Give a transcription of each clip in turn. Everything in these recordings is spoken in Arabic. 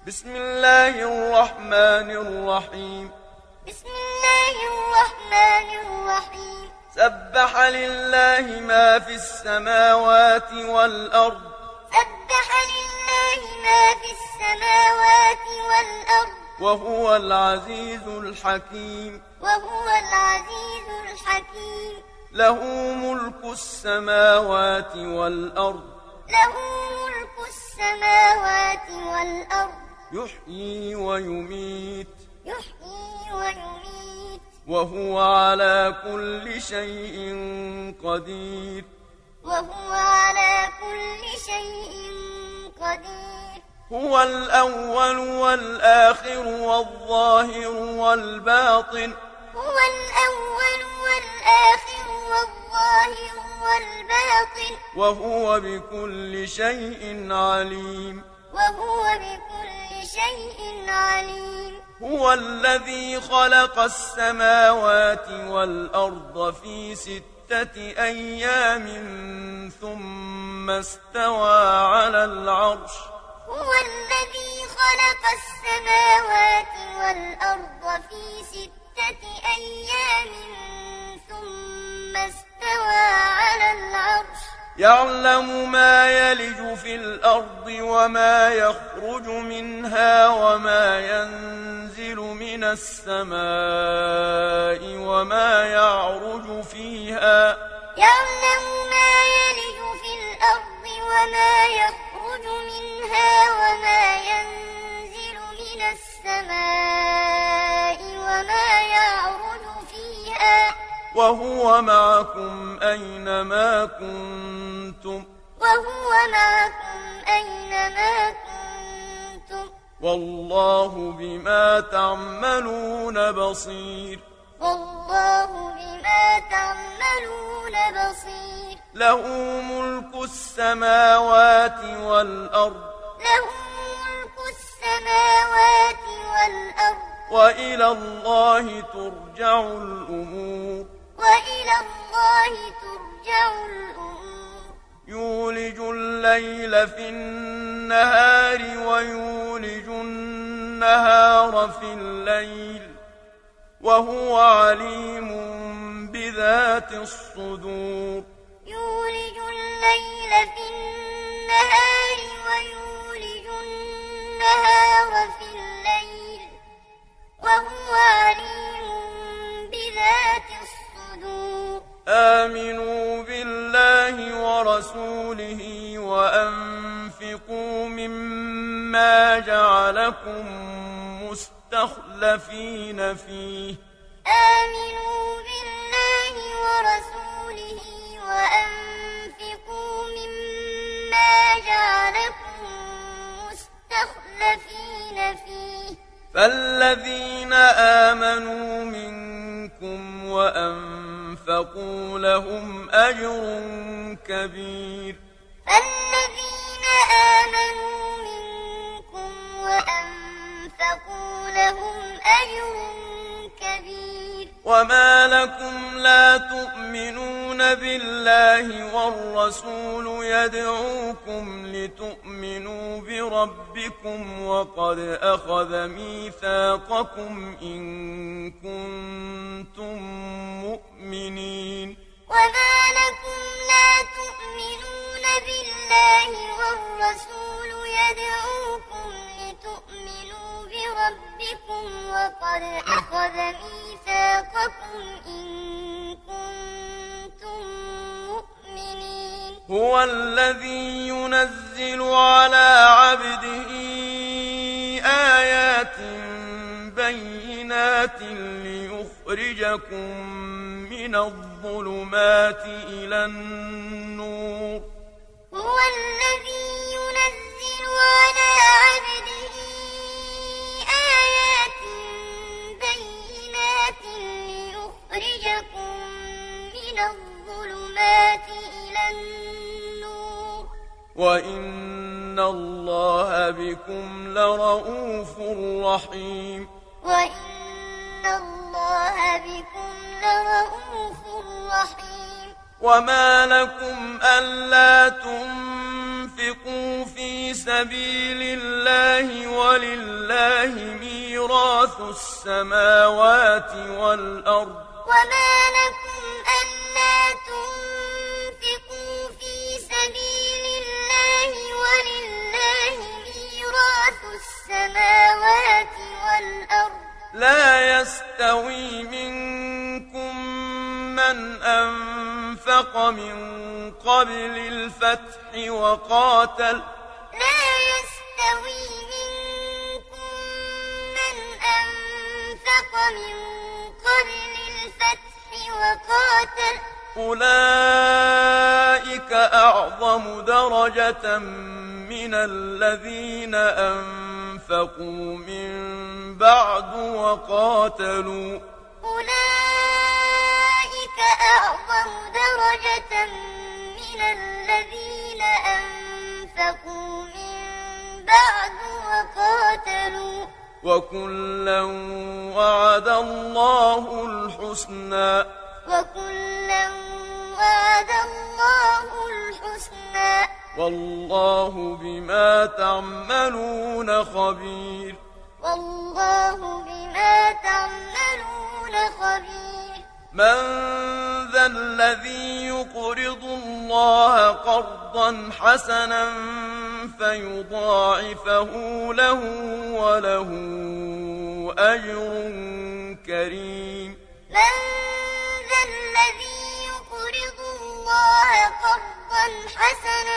بسم الله الرحمن الرحيم بسم الله الرحمن الرحيم سبح لله ما في السماوات والأرض سبح لله ما في السماوات والأرض وهو العزيز الحكيم وهو العزيز الحكيم له ملك السماوات والأرض له ملك السماوات والأرض يحيي ويميت وهو على كل شيء قدير وهو على كل شيء قدير هو الأول والآخر والظاهر والباطن هو الأول والآخر والظاهر والباطن وهو بكل شيء عليم وهو بكل شيء عليم هو الذي خلق السماوات والأرض في 6 أيام ثم استوى على العرش هو الذي خلق السماوات والأرض في 6 أيام ثم استوى على العرش يعلم ما يلج في الأرض وما يخرج منها وما ينزل من السماء وما يعرج فيها يعلم ما يلج في الأرض وما يخرج منها وما ينزل من السماء وما يعرج فيها وهو معكم أينما كنتم وهو معكم أينما كنتم والله بما تعملون بصير والله بما تعملون بصير له ملك السماوات والأرض له ملك السماوات والأرض وإلى الله ترجع الأمور وإلى الله ترجع الأمور يولج الليل في النهار ويولج النهار في الليل وهو عليم بذات الصدور يولج الليل في النهار ويولج النهار في الليل وهو عليم بذات الصدور آمنوا بالله ورسوله وأنفقوا مما جعلكم مستخلفين فيه آمنوا بالله ورسوله وأنفقوا مما جعلكم مستخلفين فيه فالذين آمنوا منكم وأنفقوا لهم أجر كبير فالذين آمنوا منكم وأنفقوا لهم أجر كبير وما لكم لا تؤمنون بالله والرسول يدعوكم لتؤمنوا بربكم وقد أخذ ميثاقكم إن كنتم مؤمنين وما لكم لا تؤمنون بالله والرسول يدعوكم لتؤمنوا بربكم وقد أخذ ميثاقكم إن كنتم مؤمنين هو الذي ينزل على عبده آيات بينات ليخرجكم من الظلمات إلى النور هو الذي ينزل على عبده آيات بينات ليخرجكم من الظلمات إلى النور وإن الله بكم لرءوف رحيم وإن الله بكم لرءوف رحيم وما لكم ألا تنفقوا في سبيل الله ولله ميراث السماوات والأرض وما لكم ألا تنفقوا في سبيل الله ولله ميراث السماوات والأرض لا يستوي منكم من أنفق من قبل الفتح وقاتل لا يستوي منكم من أنفق من قبل الفتح وقاتل أولئك أعظم درجة من الذين أنفقوا من بعد وقاتلوا أولئك أعظم درجة من الذين أنفقوا من بعد وقاتلوا وكلا وعد الله الحسنى وكلا وعد الله الحسنى والله بما تعملون خبير والله بما تعملون خبير من ذا الذي يقرض الله قرضا حسنا فيضاعفه له وله أجر كريم من ذا الذي يقرض الله قرضا حسنا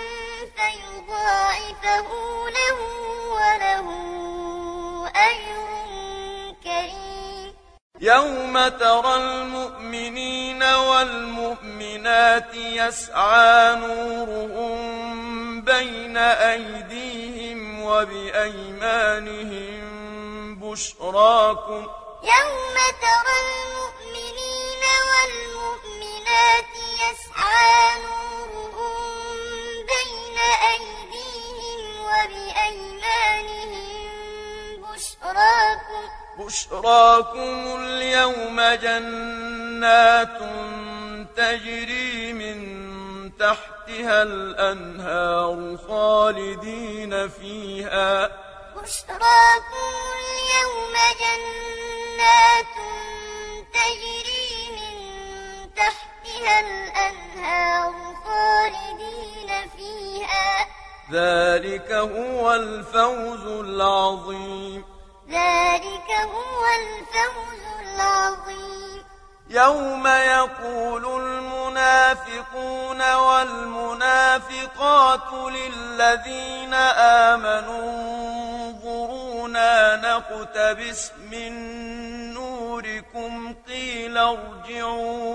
فيضاعفه له وله أجر كريم يوم ترى المؤمنين والمؤمنات يسعى نورهم بين أيديهم وبأيمانهم بشراكم يوم ترى المؤمنين والمؤمنات يسعى نورهم بين أيديهم وبأيمانهم بشراكم اليوم جنات تجري من تحتها الأنهار خالدين فيها بشراكم اليوم جنات تجري من تحتها الأنهار خالدين فيها ذلك هو الفوز العظيم ذلك هو الفوز العظيم يوم يقول المنافقون والمنافقات للذين آمنوا انظرونا نقتبس من نوركم قيل ارجعوا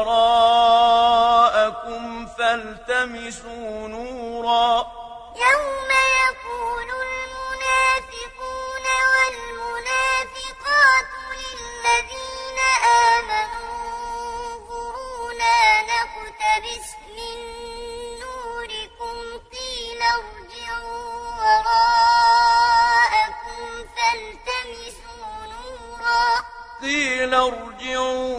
وراءكم فالتمسوا نورا يوم يقول المنافقون والمنافقات للذين آمنوا انظرونا نقتبس من نوركم قيل ارجعوا وراءكم فالتمسوا نورا قيل ارجعوا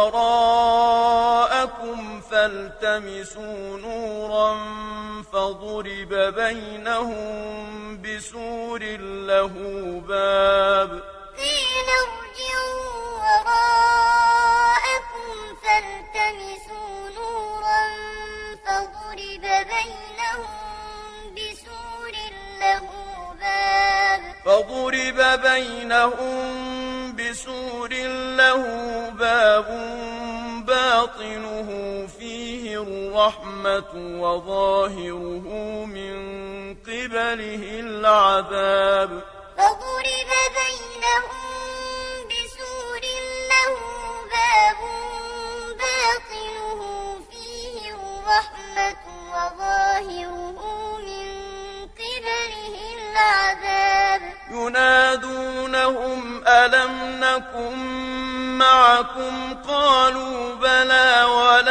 وراءكم فالتمسوا نورا فضرب بينهم بسور له باب قيل ارجعوا وراءكم فالتمسوا نورا فضرب بينهم بسور له باب باطنه فيه الرحمة وظاهره من قبله العذاب فضرب بينهم بسور له باب باطنه فيه الرحمة وظاهره من قبله العذاب ينادونهم ألم نكن معكم قالوا بلى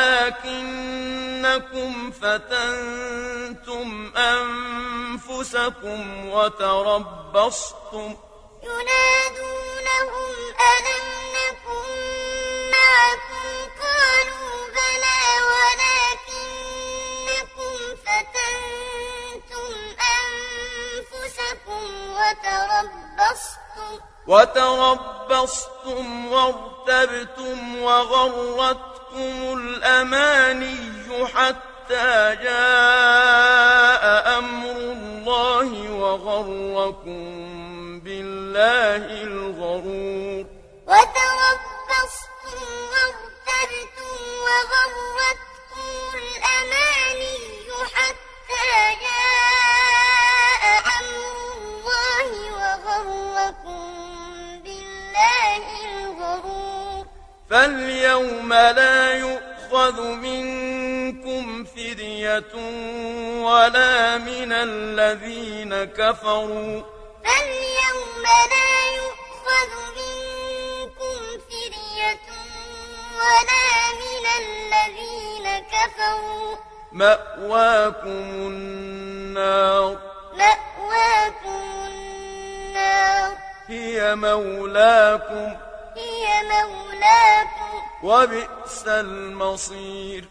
ولكنكم فتنتم أنفسكم وتربصتم ينادونهم ألم نكن معكم قالوا بلى ولكنكم فتنتم أنفسكم وتربصتم وارتبتم وغرتكم الأماني حتى جاء أمر الله وغركم بالله الغرور وتربصتم وارتبتم وغرتكم الأماني حتى جاء أمر الله وغركم بالله الغرور فاليوم لا يؤخذ منكم فدية ولا من الذين كفروا فاليوم لا يؤخذ منكم فدية ولا من الذين كفروا مأواكم النار هي مولاكم وبئس المصير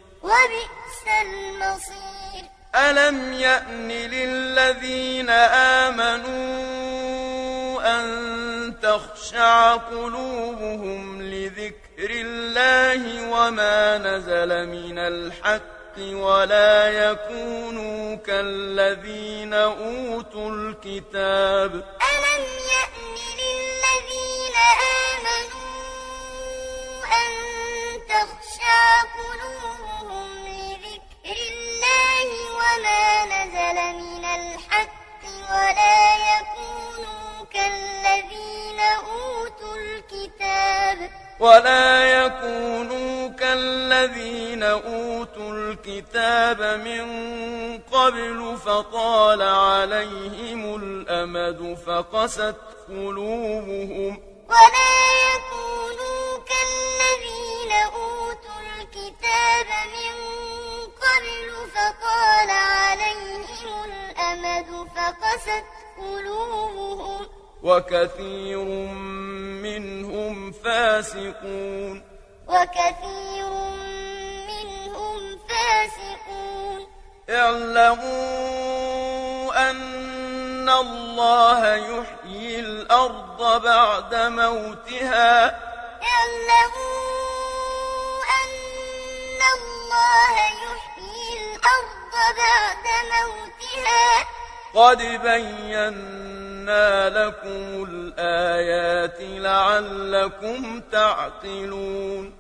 ألم يأن للذين آمنوا أن تخشع قلوبهم لذكر الله وما نزل من الحق ولا يكونوا كالذين أوتوا الكتاب ألم يأن للذين آمنوا أن تخشع قلوبهم لذكر الله وما نزل من الحق ولا يكونوا كالذين أوتوا الكتاب من قبل فطال عليهم الأمد فقست قلوبهم ولا يكونوا كالذين أوتوا الكتاب من قبل فطال عليهم الأمد فقست قلوبهم وكثير منهم فاسقون اعلموا أن الله يحيي الأرض بعد موتها قد بينا لكم الآيات لعلكم تعقلون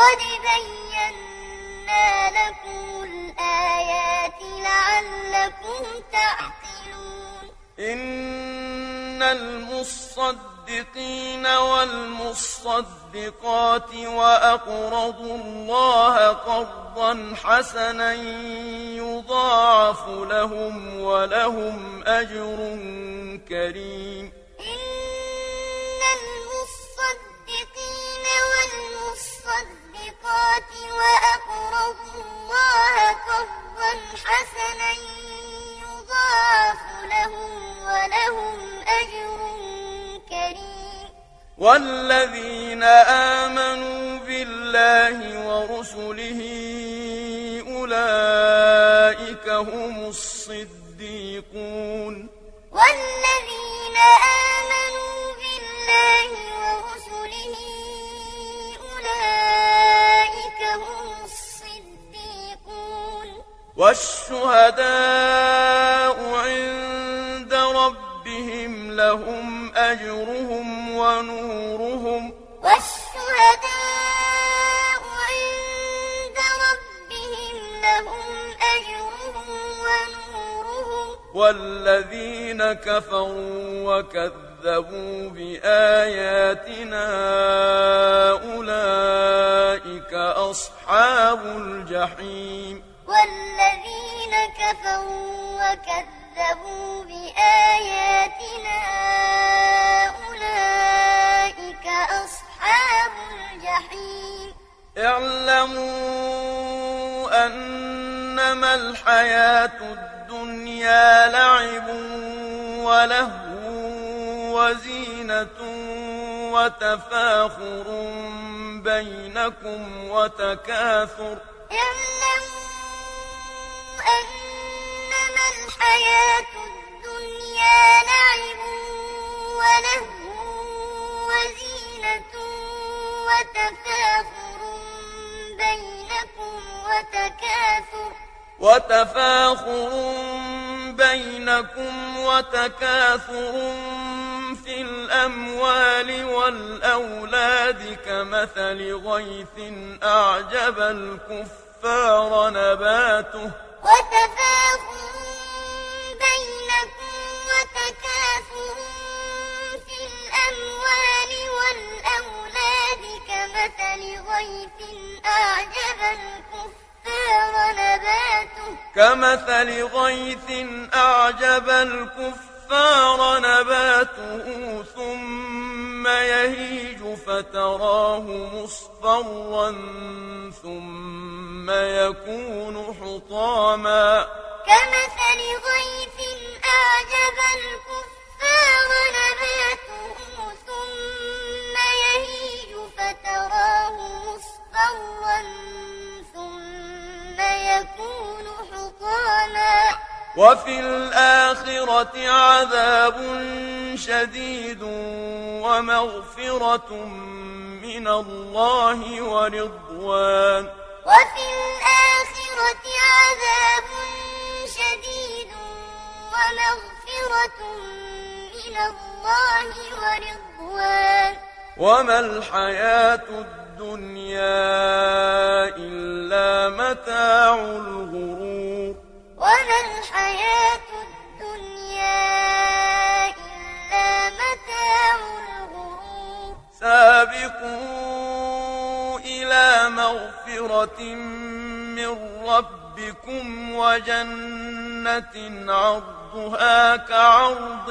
إن المصدقين والمصدقات وأقرضوا الله قرضا حسنا يضاعف لهم ولهم أجر كريم إن المصدقين والمصدقات وأقرضوا الله قرضا حسنا يضاعف لهم ولهم أجر كريم والذين آمنوا بالله ورسله أولئك هم الصديقون والذين آمنوا بالله ورسله أولئك هم الصديقون والشهداء عند ربهم لهم أجرهم ونورهم والذين كفروا وكذبوا بآياتنا أولئك أصحاب الجحيم والذين كفروا وكذبوا بآياتنا أولئك أصحاب الجحيم اعلموا أنما الحياة الدنيا لعب ولهو وزينة وتفاخر بينكم وتكاثر أنما الحياة الدنيا لعب ولهو زينة وتفاخر بينكم وتكاثر في الأموال والأولاد كمثل غيث أعجب الكفار نباته ثم يهيج فتراه مصفرا ثم يكون حطاما وفي الآخرة عذاب شديد ومغفرة من الله ورضوان وما الحياة الدنيا إلا متاع الغرور سابقوا إلى مغفرة من ربكم وجنة عرضها كعرض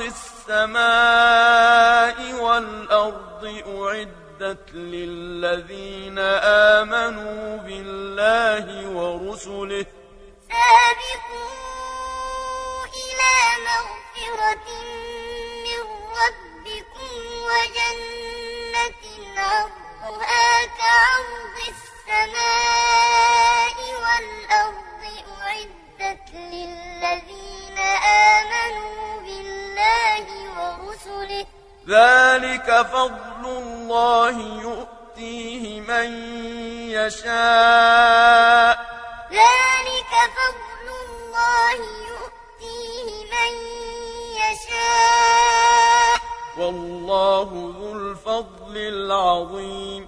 السماء والأرض أعدت للذين آمنوا بالله ورسله ذلك فضل الله يؤتيه من يشاء والله ذو الفضل العظيم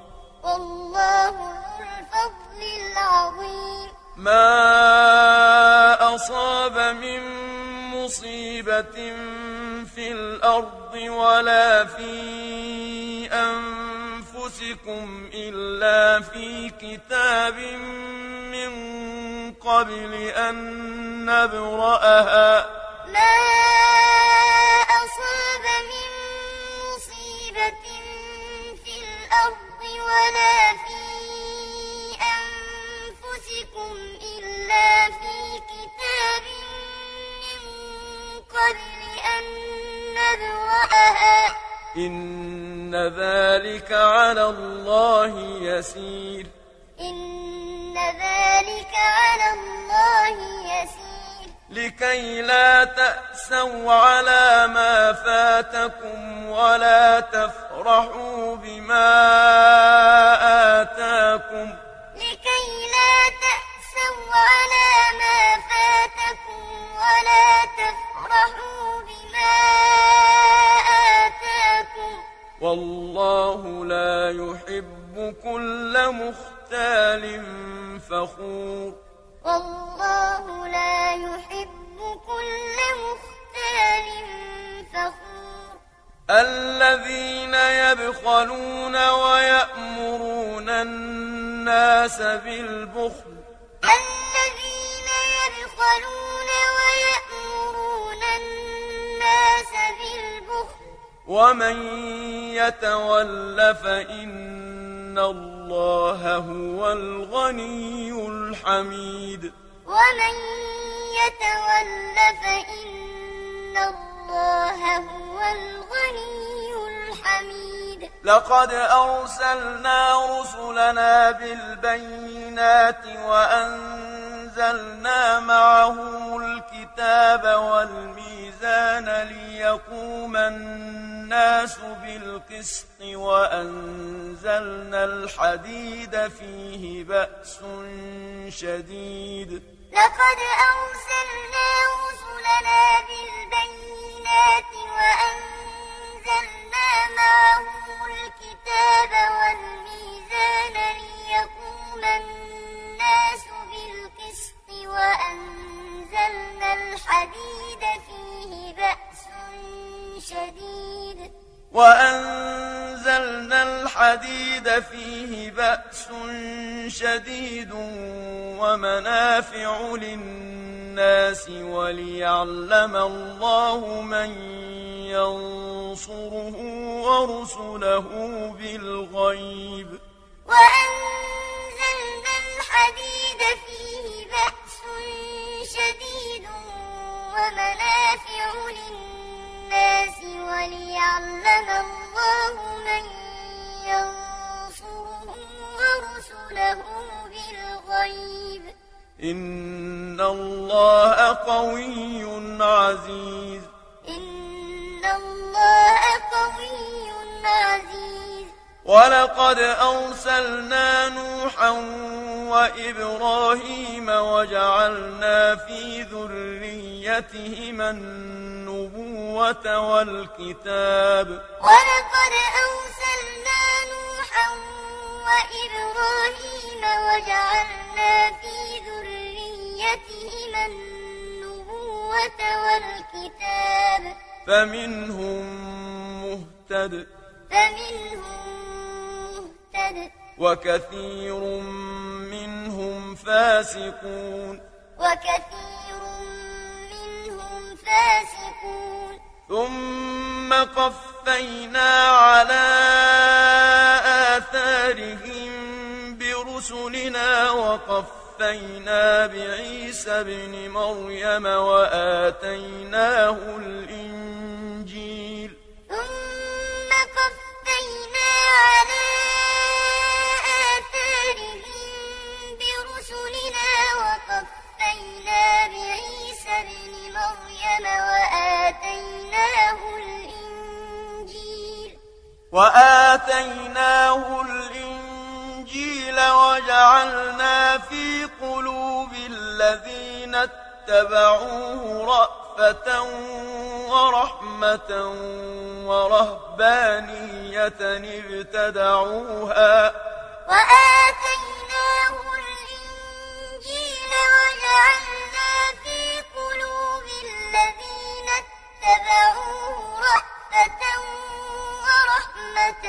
ما أصاب من مصيبة في الأرض ولا في أنفسكم إلا في كتاب من قبل أن نبرأها إن ذلك على الله يسير لكي لا تأسوا على ما فاتكم ولا تفرحوا بما آتاكم والله لا يحب كل مختال فخور الذين يبخلون ويأمرون الناس بالبخل ومن يتول فإن الله هو الغني الحميد لقد أرسلنا رسلنا بالبينات وأنزلنا معهم الكتاب والميزان والميزان ليقوم الناس بالقسط وأنزلنا الحديد فيه بأس شديد لقد أرسلنا رسلنا بالبينات وأنزلنا معهم الكتاب والميزان ليقوم الناس بالقسط وأنزلنا الحديد فيه بأس شديد ومنافع للناس وليعلم الله من ينصره ورسله بالغيب وأنزلنا الحديد فيه بأس شديد ومنافع للناس وليعلم الله من ينصره ورسله بالغيب إن الله قوي عزيز إن الله قوي عزيز ولقد أرسلنا نوحا وإبراهيم وجعلنا في ذريتهما النبوة والكتاب ولقد أرسلنا نوحا وإبراهيم وجعلنا في ذريتهما النبوة والكتاب فمنهم مهتد وكثير منهم فاسقون ثم قفينا على آثارهم برسلنا وقفينا بعيسى ابن مريم وآتيناه الإنجيل على آثارهم برسلنا وقفينا بعيسى ابن مريم وآتيناه الإنجيل وجعلنا في قلوب الذين اتبعوه رأفة ورحمة ورهبانية ابتدعوها وجعلنا في قلوب الذين اتبعوه رأفة ورحمة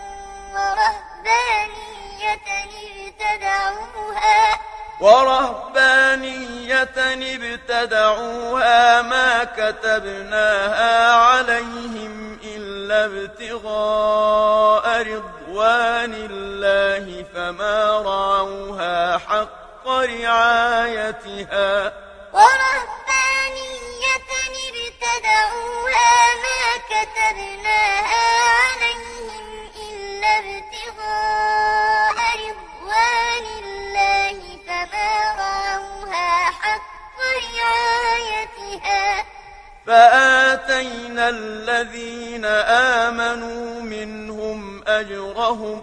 ورهبانية ابتدعوها ما كتبناها عليهم إلا ابتغاء رضوان الله فما رعوها حق رعايتها ورهبانية ابتدعوها ما كتبناها عليهم إلا ابتغاء رضوان الله فما رعوها حق رعايتها فآتينا الذين آمنوا منهم أجرهم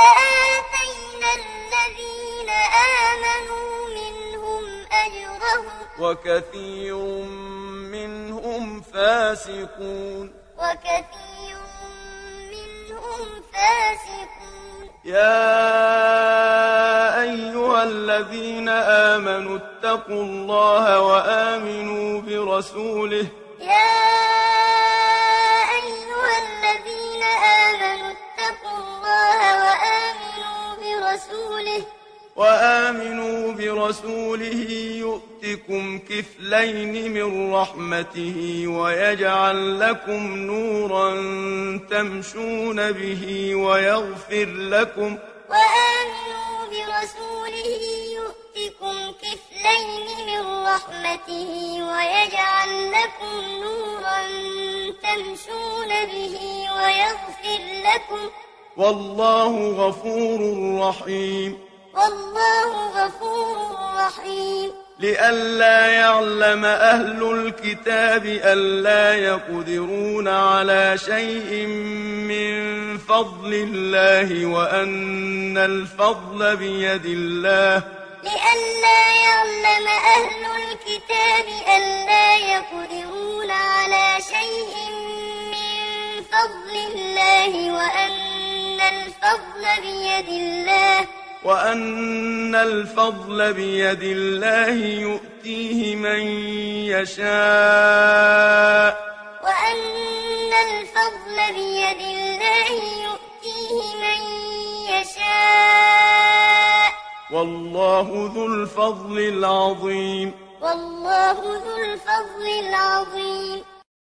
وكثير منهم فاسقون يا أيها الذين آمنوا اتقوا الله وآمنوا برسوله يؤتكم كفلين من رحمته ويجعل لكم نورا تمشون به ويغفر لكم وآمنوا برسوله يؤتكم كفلين من رحمته ويجعل لكم نورا تمشون به ويغفر لكم والله غفور رحيم لئلا يعلم أهل الكتاب ألا يقدرون على شيء من فضل الله وأن الفضل بيد الله لئلا يعلم أهل الكتاب ألا يقدرون على شيء من فضل الله وأن الفضل بيد الله يؤتيه من يشاء وأن الفضل بيد الله يؤتيه من يشاء والله ذو الفضل العظيم والله ذو الفضل العظيم